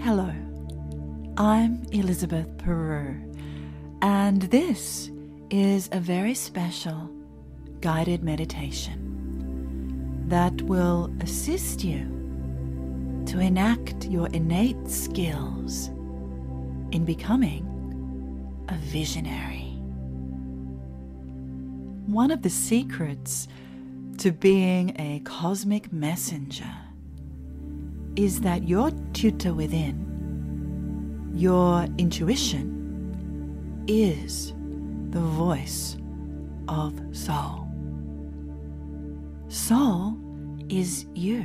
Hello, I'm Elizabeth Peru, and this is a very special guided meditation that will assist you to enact your innate skills in becoming a visionary. One of the secrets to being a cosmic messenger is that your tutor within, your intuition, is the voice of soul. Soul is you.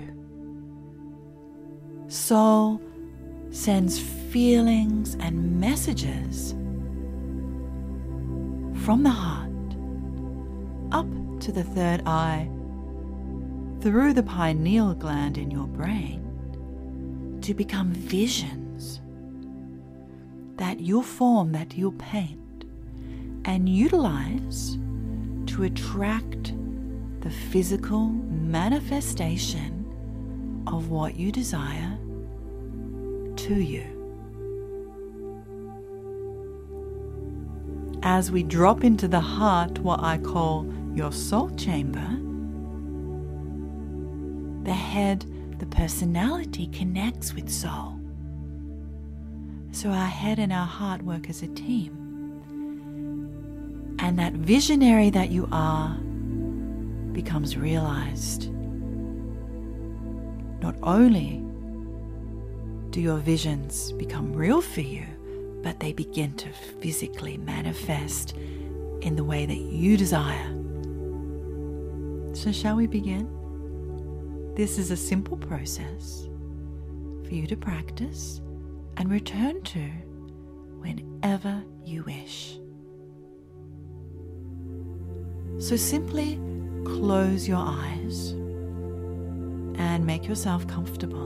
Soul sends feelings and messages from the heart up to the third eye, through the pineal gland in your brain, to become visions that you'll form, that you'll paint, and utilize to attract the physical manifestation of what you desire to you. As we drop into the heart, what I call your soul chamber, the head, the personality, connects with soul. So our head and our heart work as a team. And that visionary that you are becomes realized. Not only do your visions become real for you, but they begin to physically manifest in the way that you desire. So shall we begin? This is a simple process for you to practice and return to whenever you wish. So simply close your eyes and make yourself comfortable.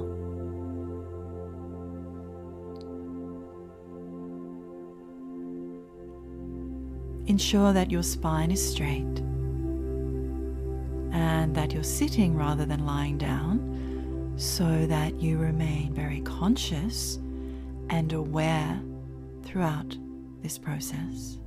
Ensure that your spine is straight and that you're sitting rather than lying down, so that you remain very conscious and aware throughout this process.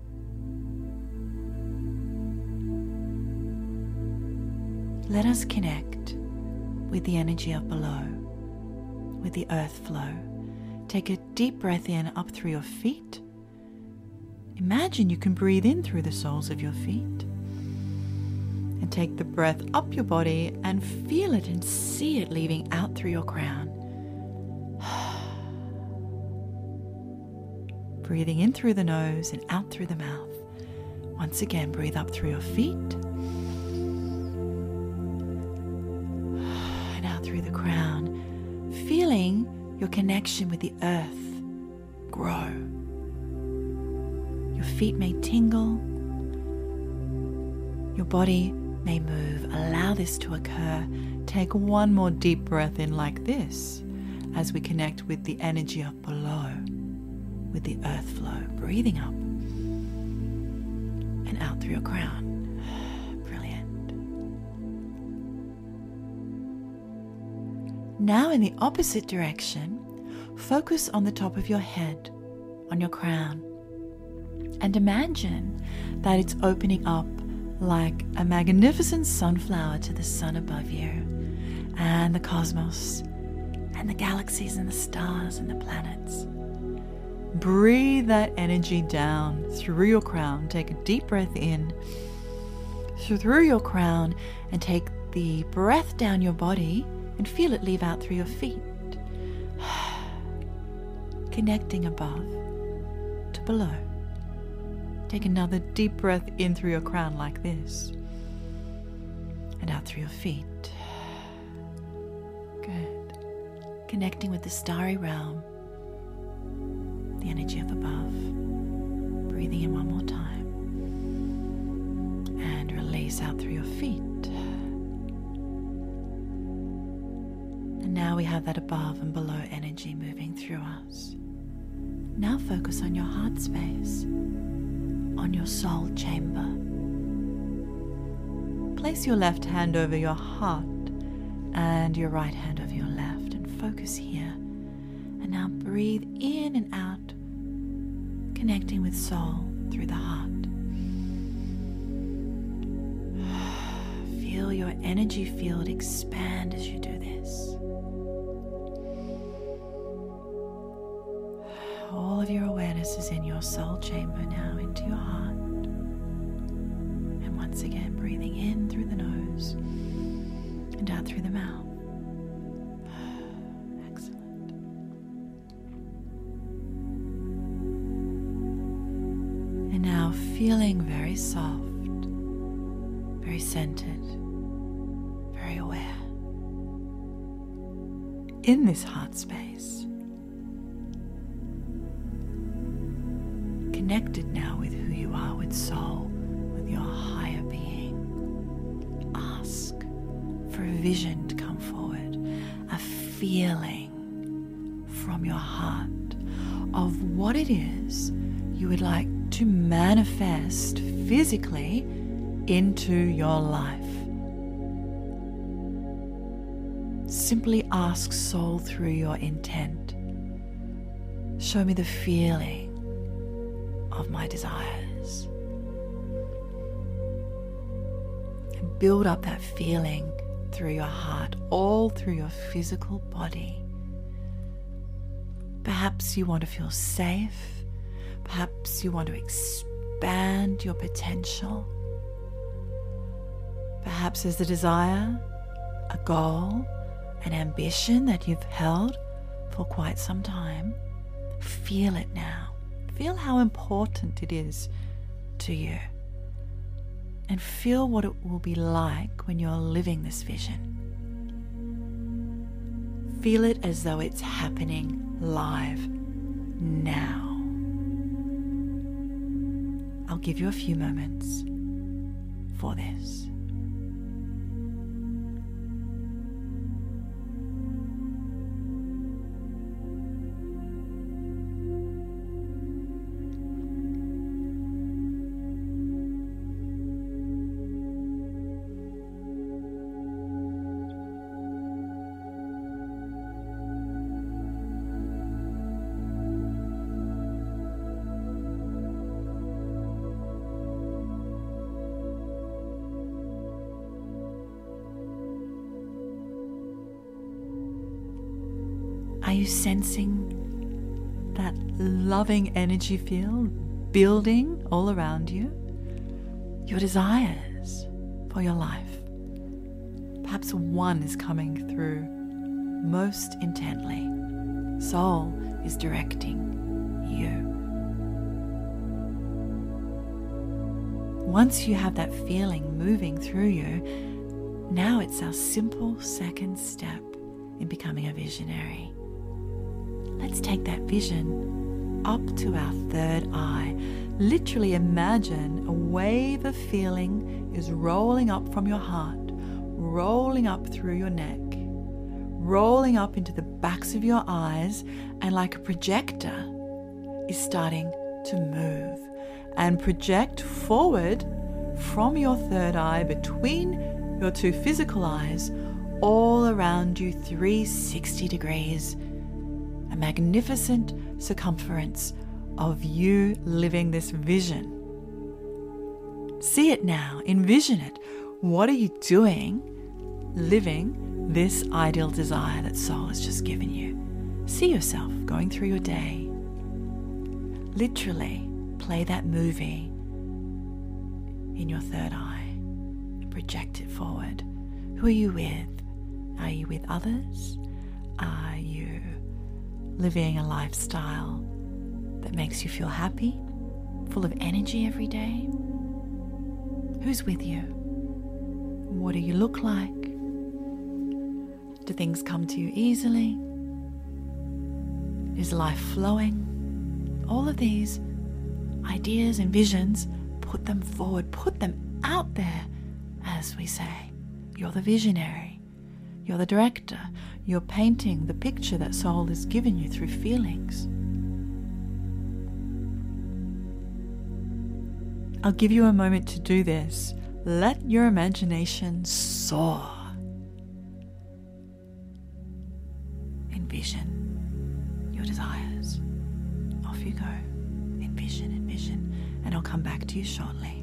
Let us connect with the energy of below, with the earth flow. Take a deep breath in up through your feet. Imagine you can breathe in through the soles of your feet. And take the breath up your body and feel it and see it leaving out through your crown. Breathing in through the nose and out through the mouth. Once again, breathe up through your feet and out through the crown, feeling your connection with the earth grow. Your feet may tingle, your body may move. Allow this to occur. Take one more deep breath in like this as we connect with the energy of below, with the earth flow. Breathing up and out through your crown. Brilliant. Now in the opposite direction, focus on the top of your head, on your crown, and imagine that it's opening up like a magnificent sunflower to the sun above you, and the cosmos, and the galaxies, and the stars, and the planets. Breathe that energy down through your crown. Take a deep breath in through your crown, and take the breath down your body and feel it leave out through your feet. Connecting above to below. Take another deep breath in through your crown like this, and out through your feet. Good. Connecting with the starry realm, the energy of above. Breathing in one more time, and release out through your feet. And now we have that above and below energy moving through us. Now focus on your heart space, on your soul chamber. Place your left hand over your heart and your right hand over your left, and focus here. And now breathe in and out, connecting with soul through the heart. Feel your energy field expand as you do this. All of your awareness is in your soul chamber now, into your heart. And once again, breathing in through the nose and out through the mouth. Excellent. And now feeling very soft, very centered, very aware. In this heart space, connected now with who you are, with soul, with your higher being. Ask for a vision to come forward, a feeling from your heart of what it is you would like to manifest physically into your life. Simply ask soul through your intent. Show me the feeling of my desires. And build up that feeling through your heart, all through your physical body. Perhaps you want to feel safe. Perhaps you want to expand your potential. Perhaps there's a desire, a goal, an ambition that you've held for quite some time. Feel it now. Feel how important it is to you. And feel what it will be like when you're living this vision. Feel it as though it's happening live now. I'll give you a few moments for this. Are you sensing that loving energy field building all around you? Your desires for your life. Perhaps one is coming through most intently. Soul is directing you. Once you have that feeling moving through you, now it's our simple second step in becoming a visionary. Let's take that vision up to our third eye. Literally imagine a wave of feeling is rolling up from your heart, rolling up through your neck, rolling up into the backs of your eyes, and like a projector is starting to move and project forward from your third eye between your two physical eyes, all around you 360 degrees. A magnificent circumference of you living this vision. See it now, envision it. What are you doing living this ideal desire that soul has just given you? See yourself going through your day. Literally play that movie in your third eye and project it forward. Who are you with? Are you with others? Are you living a lifestyle that makes you feel happy, full of energy every day? Who's with you? What do you look like? Do things come to you easily? Is life flowing? All of these ideas and visions, put them forward, put them out there, as we say. You're the visionary. You're the director. You're painting the picture that soul has given you through feelings. I'll give you a moment to do this. Let your imagination soar. Envision your desires. Off you go. Envision, and I'll come back to you shortly.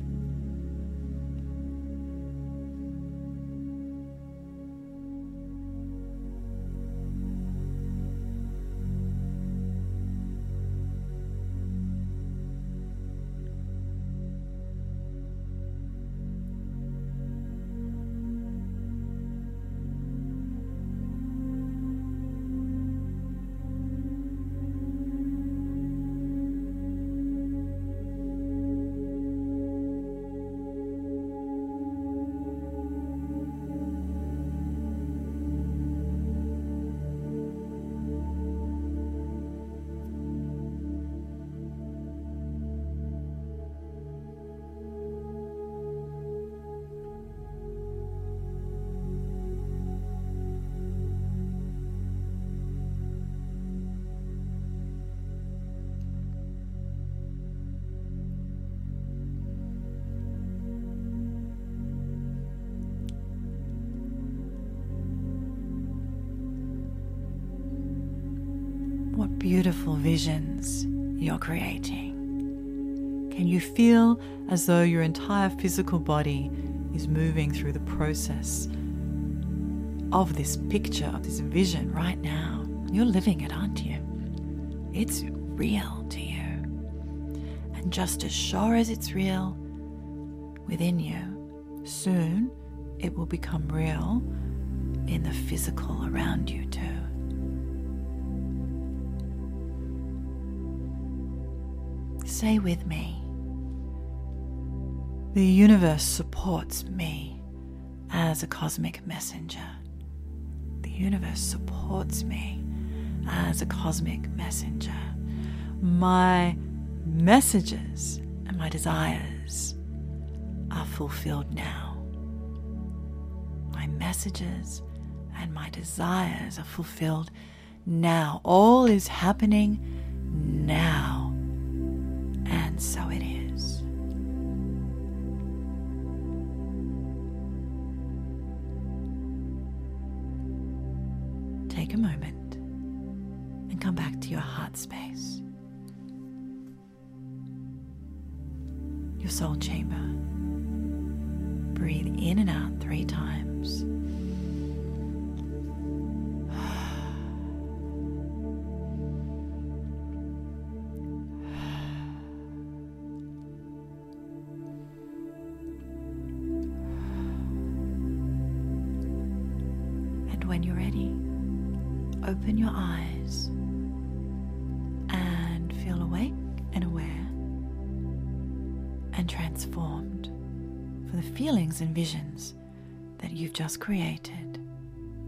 What beautiful visions you're creating. Can you feel as though your entire physical body is moving through the process of this picture, of this vision right now? You're living it, aren't you? It's real to you. And just as sure as it's real within you, soon it will become real in the physical around you too. Say with me, the universe supports me as a cosmic messenger. The universe supports me as a cosmic messenger. My messages and my desires are fulfilled now. My messages and my desires are fulfilled now. All is happening now. And so it is. Take a moment and come back to your heart space, your soul chamber. Breathe in and out 3 times. When you're ready, open your eyes and feel awake and aware and transformed for the feelings and visions that you've just created.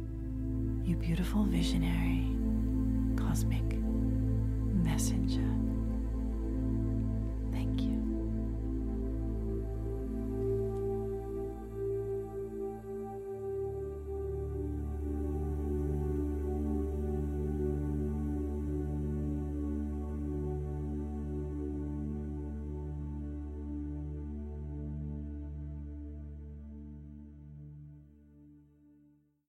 You beautiful visionary cosmic messenger.